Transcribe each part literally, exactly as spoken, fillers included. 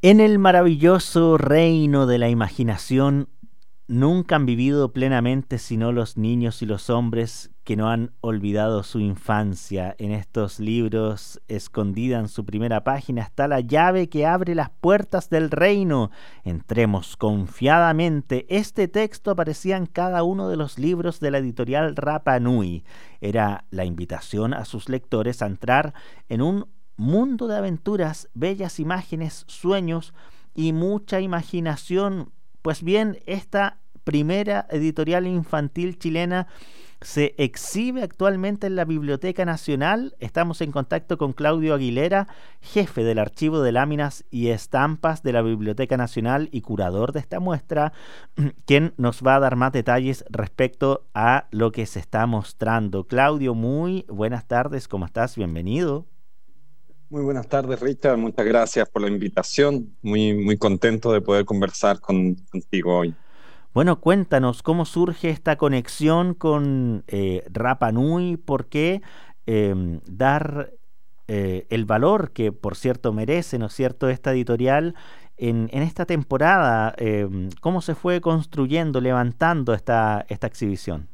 En el maravilloso reino de la imaginación nunca han vivido plenamente sino los niños y los hombres que no han olvidado su infancia. En estos libros, escondida en su primera página, está la llave que abre las puertas del reino. Entremos confiadamente. Este texto aparecía en cada uno de los libros de la editorial Rapa Nui. Era la invitación a sus lectores a entrar en un mundo de aventuras, bellas imágenes, sueños y mucha imaginación. Pues bien, esta primera editorial infantil chilena se exhibe actualmente en la Biblioteca Nacional. Estamos en contacto con Claudio Aguilera, jefe del Archivo de Láminas y Estampas de la Biblioteca Nacional y curador de esta muestra, quien nos va a dar más detalles respecto a lo que se está mostrando. Claudio, muy buenas tardes, ¿cómo estás? Bienvenido. Muy buenas tardes, Richard. Muchas gracias por la invitación. Muy, muy contento de poder conversar con, contigo hoy. Bueno, cuéntanos cómo surge esta conexión con eh, Rapa Nui, por qué eh, dar eh, el valor que, por cierto, merece, ¿no es cierto?, esta editorial en, en esta temporada. Eh, ¿Cómo se fue construyendo, levantando esta, esta exhibición?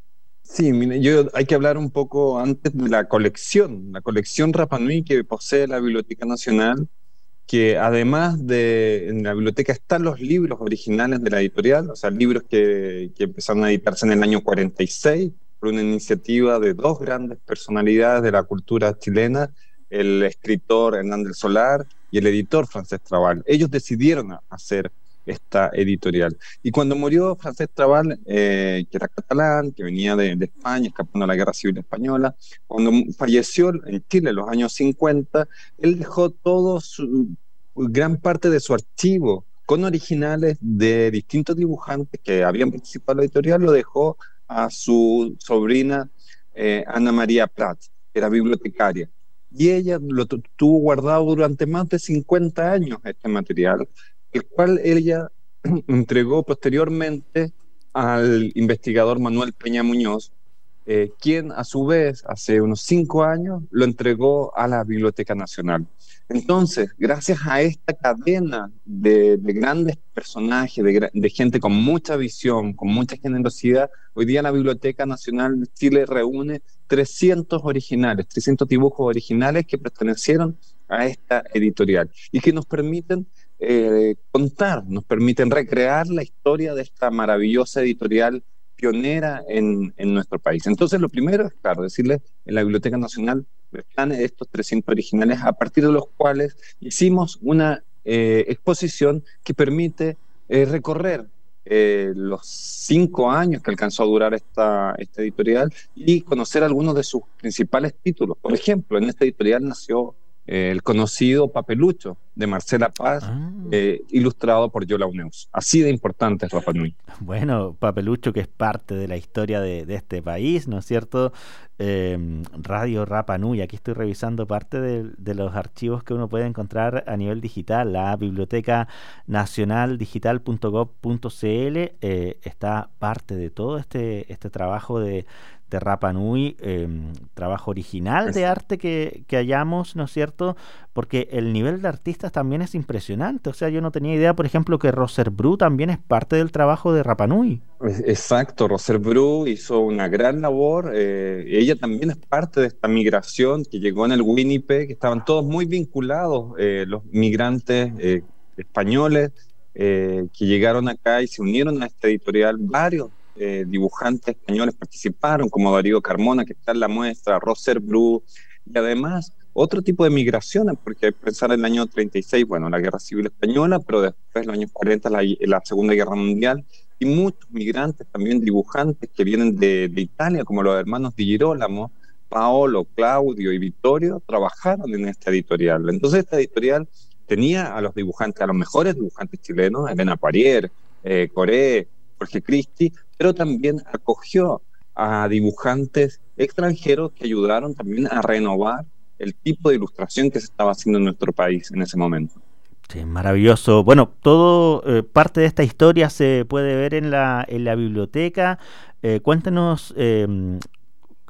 Sí, mire, yo hay que hablar un poco antes de la colección, la colección Rapa Nui que posee la Biblioteca Nacional, que además de, en la biblioteca están los libros originales de la editorial, o sea, libros que, que empezaron a editarse en el año cuarenta y seis por una iniciativa de dos grandes personalidades de la cultura chilena, el escritor Hernán del Solar y el editor Francés Trabal. Ellos decidieron hacer esta editorial. Y cuando murió Francés Trabal, eh, que era catalán, que venía de, de España, escapando a la Guerra Civil Española, cuando falleció en Chile en los años cincuenta, él dejó todo su, gran parte de su archivo con originales de distintos dibujantes que habían participado en la editorial, lo dejó a su sobrina eh, Ana María Prat, que era bibliotecaria. Y ella lo tuvo guardado durante más de cincuenta años, este material, el cual ella entregó posteriormente al investigador Manuel Peña Muñoz, eh, quien a su vez hace unos cinco años lo entregó a la Biblioteca Nacional. Entonces, gracias a esta cadena de, de grandes personajes, de, de gente con mucha visión, con mucha generosidad, hoy día la Biblioteca Nacional de Chile reúne trescientos originales, trescientos dibujos originales que pertenecieron a esta editorial y que nos permiten Eh, contar, nos permiten recrear la historia de esta maravillosa editorial pionera en, en nuestro país. Entonces, lo primero es, claro, decirles, en la Biblioteca Nacional están estos trescientos originales, a partir de los cuales hicimos una eh, exposición que permite eh, recorrer eh, los cinco años que alcanzó a durar esta, esta editorial y conocer algunos de sus principales títulos. Por ejemplo, en esta editorial nació Eh, el conocido Papelucho de Marcela Paz, Ah. eh, ilustrado por Yola Uneus. Así de importante es Rapa Nui. Bueno, Papelucho, que es parte de la historia de, de este país, ¿no es cierto? Eh, Radio Rapa Nui, aquí estoy revisando parte de, de los archivos que uno puede encontrar a nivel digital. La Biblioteca Nacional Digital punto gov punto cl eh, está parte de todo este, este trabajo de de Rapa Nui, eh, trabajo original de arte que, que hallamos, ¿no es cierto? Porque el nivel de artistas también es impresionante. O sea, yo no tenía idea, por ejemplo, que Roser Bru también es parte del trabajo de Rapa Nui. Exacto, Roser Bru hizo una gran labor. Eh, ella también es parte de esta migración que llegó en el Winnipeg, que estaban todos muy vinculados, eh, los migrantes eh, españoles eh, que llegaron acá y se unieron a esta editorial. Varios Eh, dibujantes españoles participaron, como Darío Carmona, que está en la muestra, Roser Bru, y además otro tipo de migraciones, porque hay que pensar en el año treinta y seis, bueno, la Guerra Civil Española, pero después, en los años cuarenta, la, la Segunda Guerra Mundial, y muchos migrantes, también dibujantes que vienen de, de Italia, como los hermanos Di Girolamo, Paolo, Claudio y Vittorio, trabajaron en esta editorial. Entonces esta editorial tenía a los dibujantes, a los mejores dibujantes chilenos, Elena Poirier, eh, Coré, Jorge Cristi, pero también acogió a dibujantes extranjeros que ayudaron también a renovar el tipo de ilustración que se estaba haciendo en nuestro país en ese momento. Sí, maravilloso. Bueno, todo eh, parte de esta historia se puede ver en la, en la biblioteca. Eh, cuéntanos eh,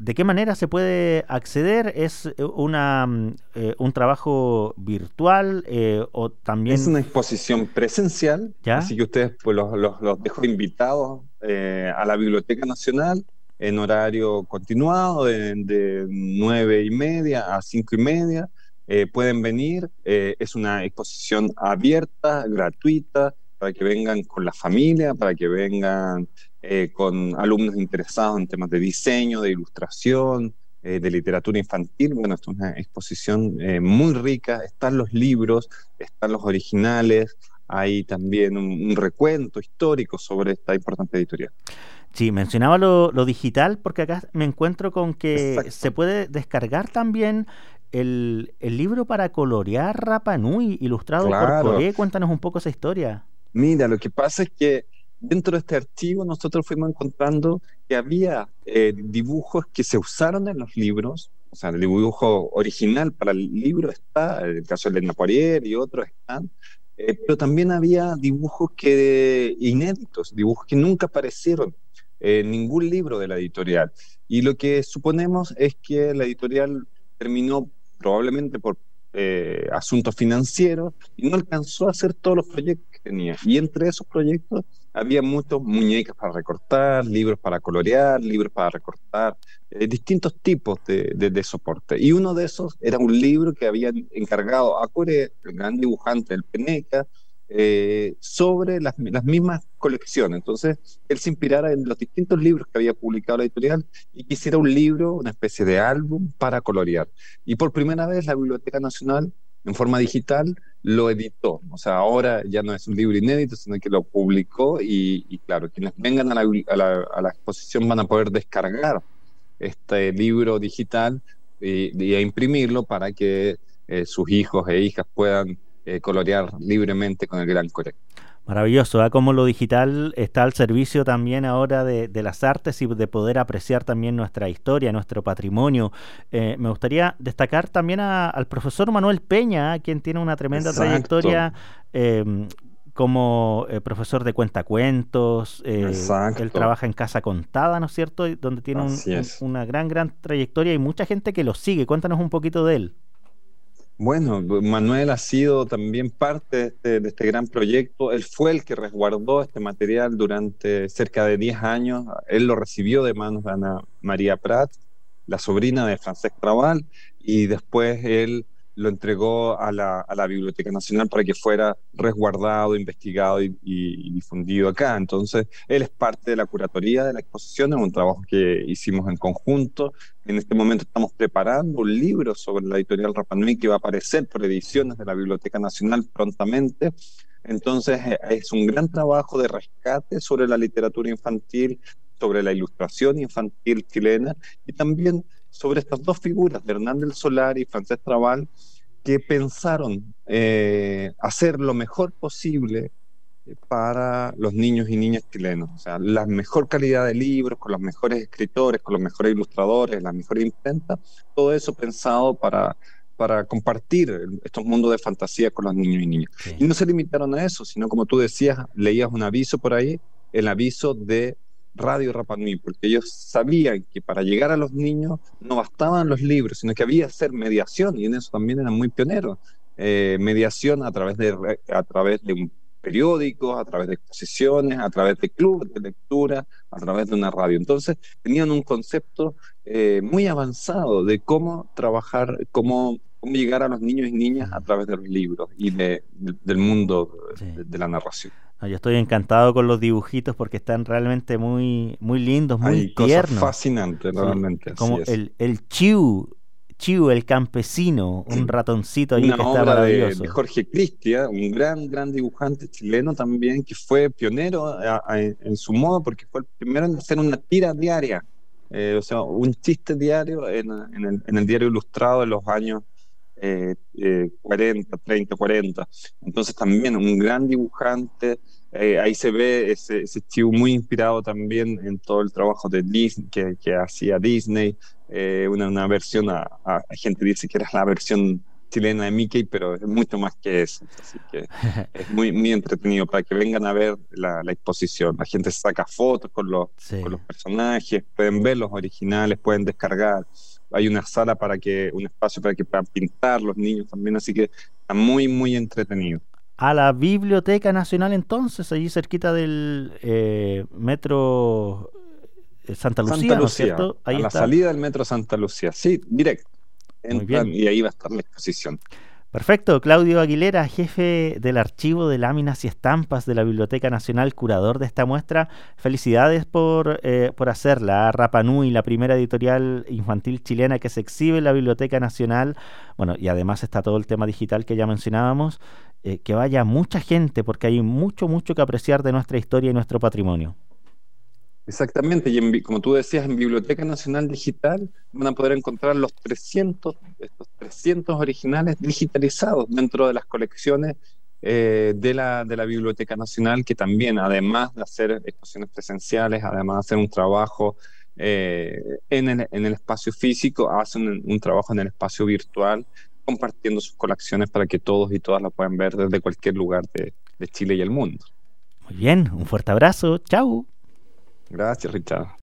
¿de qué manera se puede acceder? ¿Es una, eh, un trabajo virtual eh, o Es también... una exposición presencial, ¿Ya? así que ustedes pues, los, los, los dejo invitados eh, a la Biblioteca Nacional en horario continuado de, de nueve y media a cinco y media. Eh, pueden venir, eh, es una exposición abierta, gratuita, para que vengan con la familia, para que vengan eh, con alumnos interesados en temas de diseño, de ilustración, eh, de literatura infantil. Bueno, esto es una exposición eh, muy rica, están los libros, están los originales, hay también un, un recuento histórico sobre esta importante editorial. Sí, mencionaba lo, lo digital porque acá me encuentro con que se Exacto. puede descargar también el, el libro para colorear Rapa Nui, ilustrado por Claro. Coré. Cuéntanos un poco esa historia. Mira, lo que pasa es que dentro de este archivo nosotros fuimos encontrando que había eh, dibujos que se usaron en los libros, o sea, el dibujo original para el libro está, en el caso de Elena Poirier y otros están, eh, pero también había dibujos que inéditos, dibujos que nunca aparecieron en ningún libro de la editorial. Y lo que suponemos es que la editorial terminó probablemente por eh, asuntos financieros y no alcanzó a hacer todos los proyectos que tenía. Y entre esos proyectos había muchos muñecas para recortar, libros para colorear, libros para recortar, eh, distintos tipos de, de, de soporte. Y uno de esos era un libro que habían encargado a Coré, el gran dibujante del Peneca, eh, sobre las, las mismas colecciones. Entonces, él se inspirara en los distintos libros que había publicado la editorial y quisiera un libro, una especie de álbum para colorear. Y por primera vez la Biblioteca Nacional, en forma digital, lo editó. O sea, ahora ya no es un libro inédito, sino que lo publicó y, y claro, quienes vengan a la, a, la, a la exposición van a poder descargar este libro digital y, y a imprimirlo para que eh, sus hijos e hijas puedan eh, colorear libremente con el Gran Coré. Maravilloso, ¿eh? Cómo lo digital está al servicio también ahora de, de las artes y de poder apreciar también nuestra historia, nuestro patrimonio. Eh, me gustaría destacar también a- al profesor Manuel Peña, quien tiene una tremenda Exacto, trayectoria eh, como eh, profesor de cuentacuentos. Eh, él exacto, trabaja en Casa Contada, ¿no es cierto? Y donde tiene un- así un- es. una gran, gran trayectoria y mucha gente que lo sigue. Cuéntanos un poquito de él. Bueno, Manuel ha sido también parte de este, de este gran proyecto. Él fue el que resguardó este material durante cerca de diez años. Él lo recibió de manos de Ana María Prat, la sobrina de Francesc Raval, y después él lo entregó a la, a la Biblioteca Nacional para que fuera resguardado, investigado y, y- y difundido acá. Entonces, él es parte de la curatoría de la exposición, es un trabajo que hicimos en conjunto. En este momento estamos preparando un libro sobre la editorial Rapa Nui que va a aparecer por ediciones de la Biblioteca Nacional prontamente. Entonces, eh, es un gran trabajo de rescate sobre la literatura infantil, sobre la ilustración infantil chilena y también sobre estas dos figuras, de Hernán del Solar y Francesc Trabal, que pensaron eh, hacer lo mejor posible para los niños y niñas chilenos. O sea, la mejor calidad de libros, con los mejores escritores, con los mejores ilustradores, la mejor imprenta, todo eso pensado para, para compartir estos mundos de fantasía con los niños y niñas. Sí. Y no se limitaron a eso, sino como tú decías, leías un aviso por ahí, el aviso de Radio Rapa Nui, porque ellos sabían que para llegar a los niños no bastaban los libros, sino que había que hacer mediación, y en eso también eran muy pioneros. Eh, mediación a través de, a través de un periódicos, a través de exposiciones, a través de clubes de lectura, a través de una radio. Entonces, tenían un concepto eh, muy avanzado de cómo trabajar, cómo, cómo llegar a los niños y niñas a Mm, través de los libros y de, de, del mundo sí. de, de la narración. No, yo estoy encantado con los dibujitos porque están realmente muy, muy lindos, muy Hay cosas tiernos. fascinantes, Sí, realmente, así como es. el, el Chiu, Chiu, el campesino, un ratoncito allí Una que está obra de, de maravilloso. Jorge Cristia, un gran, gran dibujante chileno también, que fue pionero a- a- en su modo, porque fue el primero en hacer una tira diaria, eh, o sea, un chiste diario en, en el, en el diario ilustrado de los años eh, eh, cuarenta, treinta, cuarenta. Entonces también un gran dibujante, eh, ahí se ve ese, ese chivo muy inspirado también en todo el trabajo de Disney, que, que hacía Disney, eh, una, una versión, a, a, a gente dice que era la versión chilena de Mickey, pero es mucho más que eso. Así que es muy, muy entretenido para que vengan a ver la, la exposición. La gente saca fotos con los, Sí. con los personajes, pueden ver los originales, pueden descargar. Hay una sala para que, un espacio para que puedan pintar los niños también, así que está muy, muy entretenido. A la Biblioteca Nacional entonces, allí cerquita del eh, metro eh, Santa Santa Lucía, ¿no es Lucía, cierto? a Ahí la está. salida del metro Santa Lucía, sí, directo. Muy Entran bien. y ahí va a estar la exposición. Perfecto. Claudio Aguilera, jefe del archivo de láminas y estampas de la Biblioteca Nacional, curador de esta muestra. Felicidades por, eh, por hacerla. Rapa Nui, la primera editorial infantil chilena que se exhibe en la Biblioteca Nacional. Bueno, y además está todo el tema digital que ya mencionábamos. Eh, que vaya mucha gente porque hay mucho, mucho que apreciar de nuestra historia y nuestro patrimonio. Exactamente, y en bi- como tú decías, en Biblioteca Nacional Digital van a poder encontrar los trescientos, estos trescientos originales digitalizados dentro de las colecciones eh, de la, de la Biblioteca Nacional, que también, además de hacer exposiciones presenciales, además de hacer un trabajo eh, en el, en el espacio físico, hacen un, un trabajo en el espacio virtual, compartiendo sus colecciones para que todos y todas la puedan ver desde cualquier lugar de, de Chile y el mundo. Muy bien, un fuerte abrazo. Chau. Gracias, Richard.